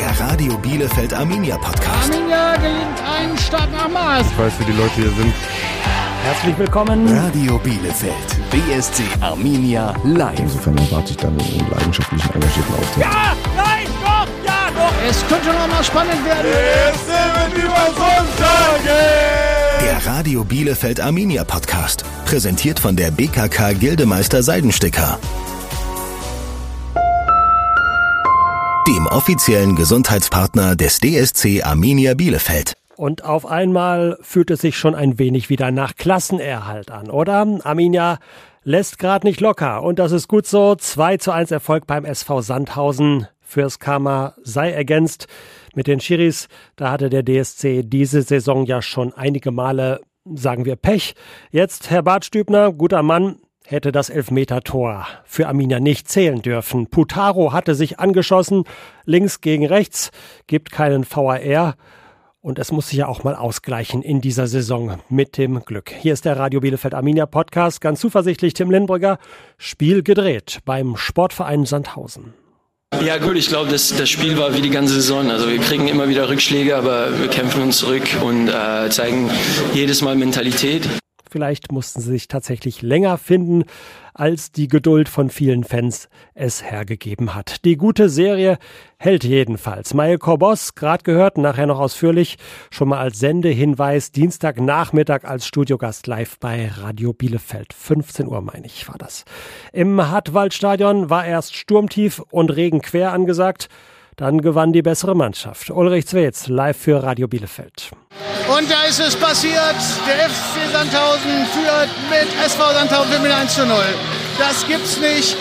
Der Radio Bielefeld Arminia Podcast. Arminia gelingt ein Start nach Maß. Ich weiß, wie die Leute hier sind. Herzlich willkommen. Radio Bielefeld. BSC Arminia live. Insofern erwarte ich dann einen leidenschaftlichen, engagierten Auftritt. Ja, nein, doch, ja, doch. Es könnte noch mal spannend werden. Der Radio Bielefeld Arminia Podcast. Präsentiert von der BKK Gildemeister Seidensticker. Dem offiziellen Gesundheitspartner des DSC Arminia Bielefeld. Und auf einmal fühlt es sich schon ein wenig wieder nach Klassenerhalt an, oder? Arminia lässt gerade nicht locker und das ist gut so. 2:1 Erfolg beim SV Sandhausen. Fürs Karma sei ergänzt. Mit den Schiris, da hatte der DSC diese Saison ja schon einige Male, sagen wir, Pech. Jetzt Herr Bartstübner, guter Mann, hätte das Elfmeter-Tor für Arminia nicht zählen dürfen. Putaro hatte sich angeschossen, links gegen rechts, gibt keinen VAR. Und es muss sich ja auch mal ausgleichen in dieser Saison mit dem Glück. Hier ist der Radio Bielefeld Arminia Podcast. Ganz zuversichtlich Tim Lindbrügger. Spiel gedreht beim Sportverein Sandhausen. Ja gut, ich glaube, das Spiel war wie die ganze Saison. Also wir kriegen immer wieder Rückschläge, aber wir kämpfen uns zurück und zeigen jedes Mal Mentalität. Vielleicht mussten sie sich tatsächlich länger finden, als die Geduld von vielen Fans es hergegeben hat. Die gute Serie hält jedenfalls. Mael Korbos, gerade gehört, nachher noch ausführlich, schon mal als Sendehinweis, Dienstagnachmittag als Studiogast live bei Radio Bielefeld. 15 Uhr, meine ich, war das. Im Hartwaldstadion war erst Sturmtief und Regen quer angesagt. Dann gewann die bessere Mannschaft. Ulrich Zwetz, live für Radio Bielefeld. Und da ist es passiert. Der FC Sandhausen führt mit SV Sandhausen mit 1:0. Das gibt's nicht.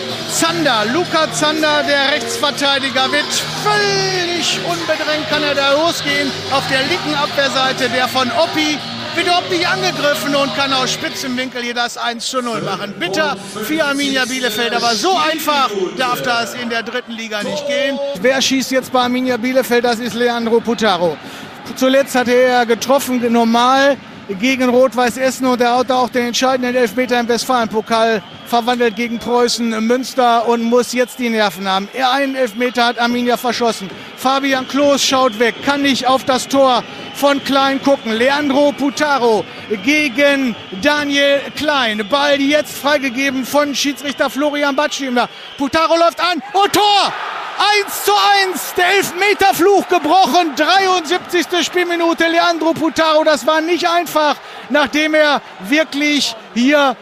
Luca Zander, der Rechtsverteidiger, wird völlig unbedrängt, kann er da losgehen. Auf der linken Abwehrseite der von Oppi. Wird überhaupt nicht angegriffen und kann aus spitzem Winkel hier das 1:0 machen. Bitter für Arminia Bielefeld, aber so einfach darf das in der dritten Liga nicht gehen. Wer schießt jetzt bei Arminia Bielefeld? Das ist Leandro Putaro. Zuletzt hat er getroffen, normal gegen Rot-Weiß Essen und er hat auch den entscheidenden Elfmeter im Westfalenpokal verwandelt gegen Preußen Münster und muss jetzt die Nerven haben. Einen Elfmeter hat Arminia verschossen. Fabian Klos schaut weg, kann nicht auf das Tor von Klein gucken. Leandro Putaro gegen Daniel Klein. Ball jetzt freigegeben von Schiedsrichter Florian Batschimler. Putaro läuft an und Tor! 1:1, der Elfmeterfluch gebrochen, 73. Spielminute, Leandro Putaro, das war nicht einfach, nachdem er wirklich hier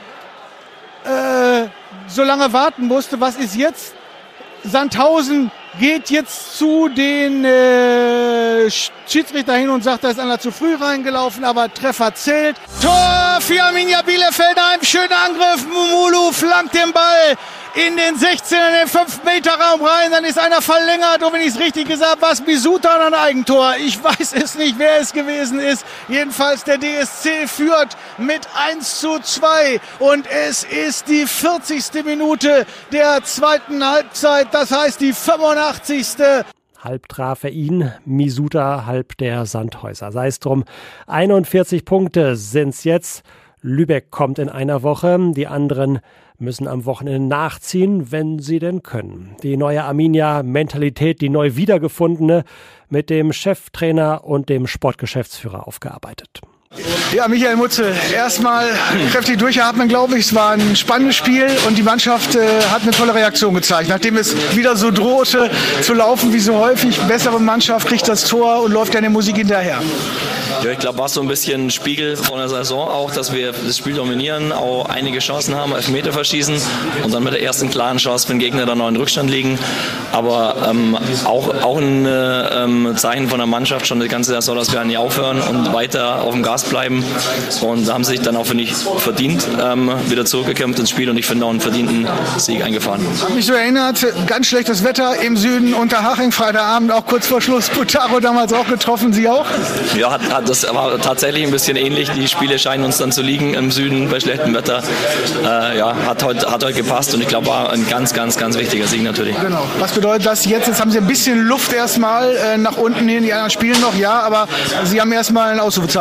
so lange warten musste. Was ist jetzt? Sandhausen geht jetzt zu den Schiedsrichter hin und sagt, da ist einer zu früh reingelaufen, aber Treffer zählt. Tor für Arminia Bielefeld, ein schöner Angriff, Mumulu flankt den Ball in den 16, in den 5-Meter-Raum rein, dann ist einer verlängert und wenn ich es richtig gesagt habe, war es Misuta oder ein Eigentor. Ich weiß es nicht, wer es gewesen ist. Jedenfalls der DSC führt mit 1:2 und es ist die 40. Minute der zweiten Halbzeit, das heißt die 85. Halb traf er ihn, Misuta, halb der Sandhäuser. Sei es drum, 41 Punkte sind's jetzt. Lübeck kommt in einer Woche, die anderen müssen am Wochenende nachziehen, wenn sie denn können. Die neue Arminia-Mentalität, die neu wiedergefundene, mit dem Cheftrainer und dem Sportgeschäftsführer aufgearbeitet. Ja, Michael Mutze, erstmal kräftig durchatmen, glaube ich. Es war ein spannendes Spiel und die Mannschaft hat eine tolle Reaktion gezeigt. Nachdem es wieder so drohte zu laufen wie so häufig, bessere Mannschaft kriegt das Tor und läuft eine Musik hinterher. Ja, ich glaube, war so ein bisschen ein Spiegel von der Saison auch, dass wir das Spiel dominieren, auch einige Chancen haben, Elfmeter verschießen und dann mit der ersten klaren Chance für den Gegner dann noch in Rückstand liegen. Aber auch ein Zeichen von der Mannschaft schon die ganze Saison, dass wir nicht aufhören und weiter auf dem Gas bleiben. Und haben sich dann auch, finde ich, verdient wieder zurückgekämpft ins Spiel und ich finde auch einen verdienten Sieg eingefahren. Hat mich so erinnert, ganz schlechtes Wetter im Süden, Unterhaching, Freitagabend, auch kurz vor Schluss. Putaro damals auch getroffen, Sie auch? Ja, das war tatsächlich ein bisschen ähnlich. Die Spiele scheinen uns dann zu liegen im Süden bei schlechtem Wetter. Hat heute gepasst und ich glaube, war ein ganz, ganz, ganz wichtiger Sieg natürlich. Genau. Was bedeutet das jetzt? Jetzt haben Sie ein bisschen Luft erstmal nach unten hin. Die anderen spielen noch, ja, aber Sie haben erstmal ein Ausrufezeichen gesetzt.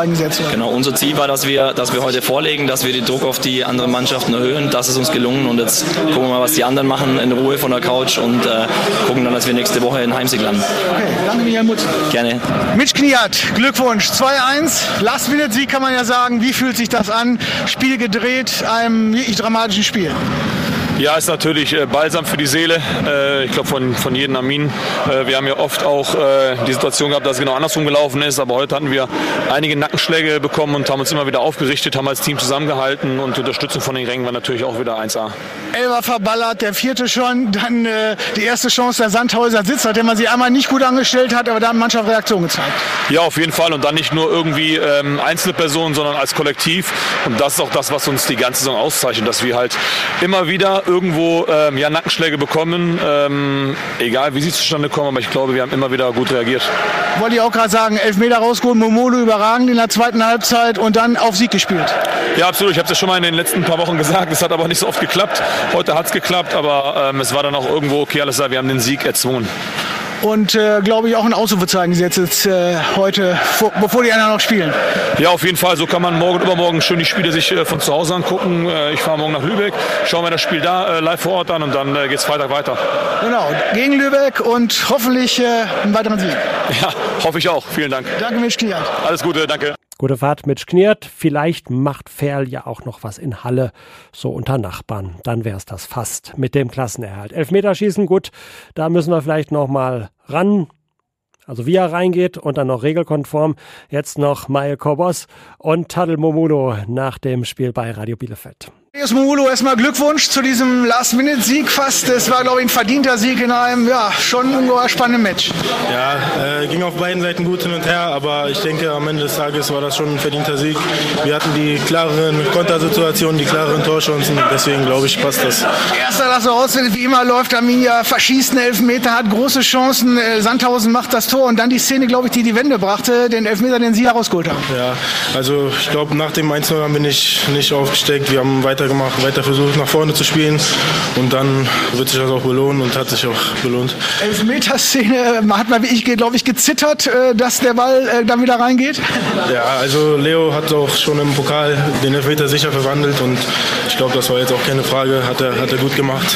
Genau, unser Ziel war, dass wir heute vorlegen, dass wir den Druck auf die anderen Mannschaften erhöhen. Das ist uns gelungen und jetzt gucken wir mal, was die anderen machen in Ruhe von der Couch und gucken dann, dass wir nächste Woche in Heimsieg landen. Okay, danke Michael Mutzel. Gerne. Mitch Kniat, Glückwunsch, 2-1, Last-Minute-Sieg kann man ja sagen. Wie fühlt sich das an? Spiel gedreht, einem wirklich dramatischen Spiel. Ja, ist natürlich balsam für die Seele. Ich glaube von jedem Armin. Wir haben ja oft auch die Situation gehabt, dass es genau andersrum gelaufen ist. Aber heute hatten wir einige Nackenschläge bekommen und haben uns immer wieder aufgerichtet, haben als Team zusammengehalten und die Unterstützung von den Rängen war natürlich auch wieder 1A. Elfer verballert, der vierte schon. Dann die erste Chance der Sandhäuser Sitzer, der man sich einmal nicht gut angestellt hat, aber da hat die Mannschaft Reaktion gezeigt. Ja, auf jeden Fall. Und dann nicht nur irgendwie einzelne Personen, sondern als Kollektiv. Und das ist auch das, was uns die ganze Saison auszeichnet, dass wir halt immer wieder irgendwo Nackenschläge bekommen, egal wie sie zustande kommen, aber ich glaube, wir haben immer wieder gut reagiert. Wollte ich auch gerade sagen, Elfmeter rausgeholt, Momolo überragend in der zweiten Halbzeit und dann auf Sieg gespielt. Ja, absolut. Ich habe es ja schon mal in den letzten paar Wochen gesagt, es hat aber nicht so oft geklappt. Heute hat es geklappt, aber es war dann auch irgendwo okay, alles klar, wir haben den Sieg erzwungen. Und glaube ich auch ein Ausrufezeichen gesetzt jetzt heute, bevor die anderen noch spielen. Ja, auf jeden Fall. So kann man morgen und übermorgen schön die Spiele sich von zu Hause angucken. Ich fahre morgen nach Lübeck, schauen wir das Spiel da live vor Ort an und dann geht es Freitag weiter. Genau, gegen Lübeck und hoffentlich einen weiteren Sieg. Ja, hoffe ich auch. Vielen Dank. Danke, Mitch Kniat. Alles Gute, danke. Gute Fahrt, Mitch Kniat. Vielleicht macht Ferl ja auch noch was in Halle, so unter Nachbarn. Dann wäre es das fast mit dem Klassenerhalt. Elfmeterschießen, gut, da müssen wir vielleicht noch mal ran. Also wie er reingeht und dann noch regelkonform. Jetzt noch Mael Kobos und Tadel Momulo nach dem Spiel bei Radio Bielefeld. Momulo, erstmal Glückwunsch zu diesem Last-Minute-Sieg fast. Es war, glaube ich, ein verdienter Sieg in einem schon ungeheuer spannenden Match. Ja, ging auf beiden Seiten gut hin und her, aber ich denke, am Ende des Tages war das schon ein verdienter Sieg. Wir hatten die klareren Kontersituationen, die klareren Torchancen, deswegen glaube ich, passt das. Erster, dass er ausfindet, wie immer läuft Arminia, verschießt einen Elfmeter, hat große Chancen, Sandhausen macht das Tor und dann die Szene, glaube ich, die Wende brachte, den Elfmeter, den Sie herausgeholt haben. Ja, also ich glaube, nach dem 1-0 haben wir nicht aufgesteckt, wir haben weiter versucht nach vorne zu spielen und dann wird sich das auch belohnen und hat sich auch belohnt. Elfmeterszene hat man, wie ich glaube ich, gezittert, dass der Ball dann wieder reingeht? Ja, also Leo hat auch schon im Pokal den Elfmeter sicher verwandelt und ich glaube, das war jetzt auch keine Frage, hat er gut gemacht.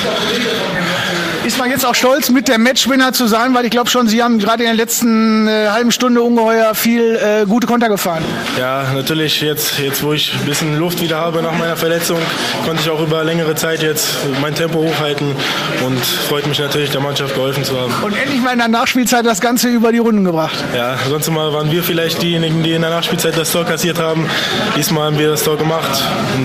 Ist man jetzt auch stolz, mit der Matchwinner zu sein, weil ich glaube schon, Sie haben gerade in der letzten halben Stunde ungeheuer viel gute Konter gefahren. Ja, natürlich jetzt wo ich ein bisschen Luft wieder habe nach meiner Verletzung, konnte ich auch über längere Zeit jetzt mein Tempo hochhalten und freut mich natürlich, der Mannschaft geholfen zu haben. Und endlich mal in der Nachspielzeit das Ganze über die Runden gebracht. Ja, sonst mal waren wir vielleicht diejenigen, die in der Nachspielzeit das Tor kassiert haben. Diesmal haben wir das Tor gemacht.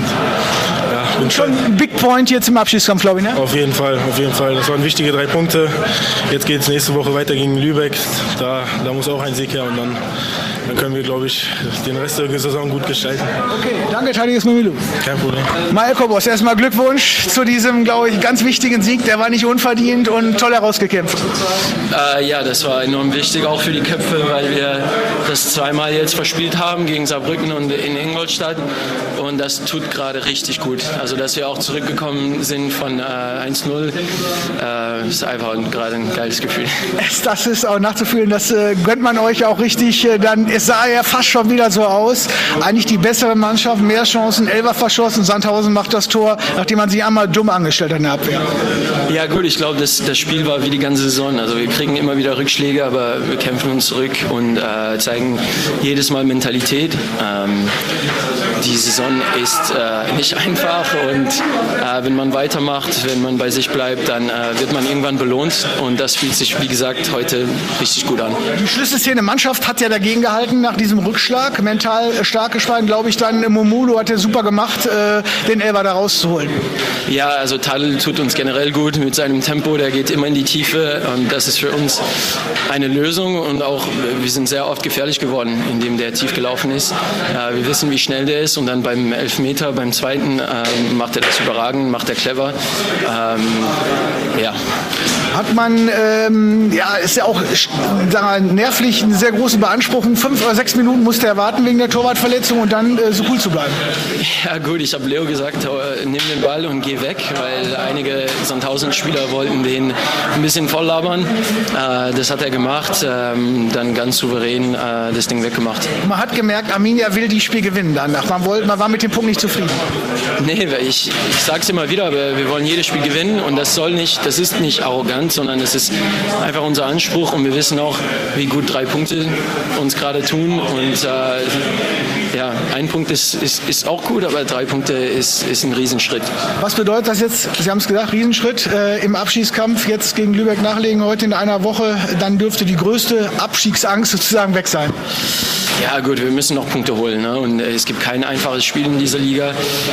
Und schon ein Big Point jetzt im Abschiedskampf, glaube ich, ne? Auf jeden Fall. Das waren wichtige 3 Punkte. Jetzt geht es nächste Woche weiter gegen Lübeck. Da muss auch ein Sieg her und dann können wir, glaube ich, den Rest der Saison gut gestalten. Okay, danke, Tadeusz Momulo. Kein Problem. Mael Kobos, erstmal Glückwunsch zu diesem, glaube ich, ganz wichtigen Sieg. Der war nicht unverdient und toll herausgekämpft. Ja, das war enorm wichtig, auch für die Köpfe, weil wir das zweimal jetzt verspielt haben, gegen Saarbrücken und in Ingolstadt. Und das tut gerade richtig gut. Also, dass wir auch zurückgekommen sind von 1-0, ist einfach gerade ein geiles Gefühl. Das ist auch nachzufühlen, das gönnt man euch auch richtig. Es sah ja fast schon wieder so aus. Eigentlich die bessere Mannschaft, mehr Chancen, Elfer verschossen. Sandhausen macht das Tor, nachdem man sie einmal dumm angestellt hat in der Abwehr. Ja gut, ich glaube, das Spiel war wie die ganze Saison. Also wir kriegen immer wieder Rückschläge, aber wir kämpfen uns zurück und zeigen jedes Mal Mentalität. Die Saison ist nicht einfach und wenn man weitermacht, wenn man bei sich bleibt, dann wird man irgendwann belohnt und das fühlt sich, wie gesagt, heute richtig gut an. Die Schlüsselszene Mannschaft hat ja dagegen gehalten nach diesem Rückschlag. Mental stark geschlagen, glaube ich, dann Momulo hat er super gemacht, den Elfer da rauszuholen. Ja, also Tadel tut uns generell gut mit seinem Tempo, der geht immer in die Tiefe und das ist für uns eine Lösung und auch wir sind sehr oft gefährlich geworden, indem der tief gelaufen ist. Wir wissen, wie schnell der ist und dann beim Elfmeter, beim zweiten macht er das überragend, macht er clever. Ja. hat man, ist ja auch nervlich eine sehr große Beanspruchung. 5 oder 6 Minuten musste er warten wegen der Torwartverletzung und dann so cool zu bleiben. Ja gut, ich habe Leo gesagt, nimm den Ball und geh weg, weil einige Sandhausen-Spieler wollten den ein bisschen voll labern. Das hat er gemacht, dann ganz souverän das Ding weggemacht. Man hat gemerkt, Arminia will die Spiel gewinnen danach. Man war mit dem Punkt nicht zufrieden. Nee, ich sage es immer wieder, aber wir wollen jedes Spiel gewinnen und das ist nicht arrogant, sondern es ist einfach unser Anspruch und wir wissen auch, wie gut 3 Punkte uns gerade tun und ein Punkt ist auch gut, aber 3 Punkte ist ein Riesenschritt. Was bedeutet das jetzt? Sie haben es gesagt, Riesenschritt im Abschießkampf, jetzt gegen Lübeck nachlegen, heute in einer Woche, dann dürfte die größte Abstiegsangst sozusagen weg sein. Ja gut, wir müssen noch Punkte holen, ne? Und es gibt kein einfaches Spiel in dieser Liga.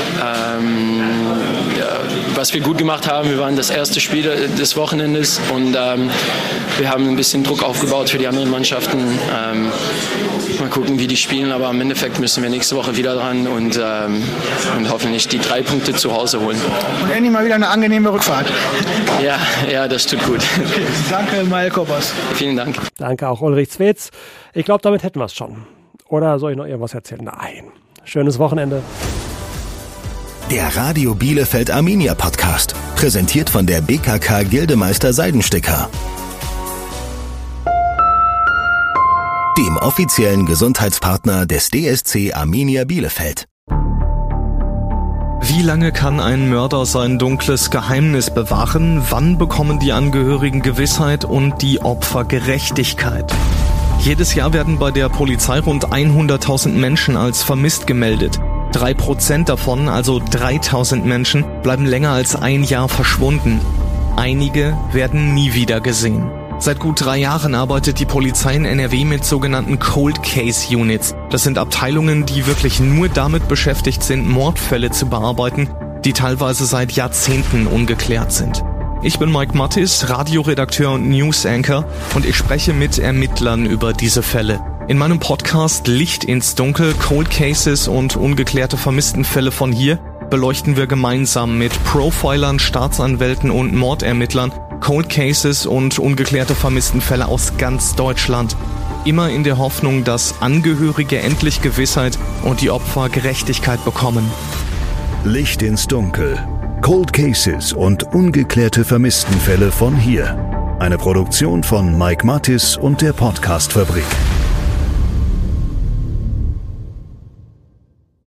Was wir gut gemacht haben, wir waren das erste Spiel des Wochenendes und wir haben ein bisschen Druck aufgebaut für die anderen Mannschaften. Mal gucken, wie die spielen, aber im Endeffekt müssen wir nächste Woche wieder dran und hoffentlich die 3 Punkte zu Hause holen. Und endlich mal wieder eine angenehme Rückfahrt. Ja, das tut gut. Okay, danke, Mael Koppers. Vielen Dank. Danke auch Ulrich Zwetz. Ich glaube, damit hätten wir es schon. Oder soll ich noch irgendwas erzählen? Nein. Schönes Wochenende. Der Radio Bielefeld Arminia Podcast. Präsentiert von der BKK Gildemeister Seidensticker. Dem offiziellen Gesundheitspartner des DSC Arminia Bielefeld. Wie lange kann ein Mörder sein dunkles Geheimnis bewahren? Wann bekommen die Angehörigen Gewissheit und die Opfer Gerechtigkeit? Jedes Jahr werden bei der Polizei rund 100.000 Menschen als vermisst gemeldet. 3% davon, also 3.000 Menschen, bleiben länger als ein Jahr verschwunden. Einige werden nie wieder gesehen. Seit gut 3 Jahren arbeitet die Polizei in NRW mit sogenannten Cold Case Units. Das sind Abteilungen, die wirklich nur damit beschäftigt sind, Mordfälle zu bearbeiten, die teilweise seit Jahrzehnten ungeklärt sind. Ich bin Mike Mattis, Radioredakteur und News-Anchor und ich spreche mit Ermittlern über diese Fälle. In meinem Podcast Licht ins Dunkel, Cold Cases und ungeklärte Vermisstenfälle von hier beleuchten wir gemeinsam mit Profilern, Staatsanwälten und Mordermittlern Cold Cases und ungeklärte Vermisstenfälle aus ganz Deutschland. Immer in der Hoffnung, dass Angehörige endlich Gewissheit und die Opfer Gerechtigkeit bekommen. Licht ins Dunkel. Cold Cases und ungeklärte Vermisstenfälle von hier. Eine Produktion von Mike Mattis und der Podcast-Fabrik.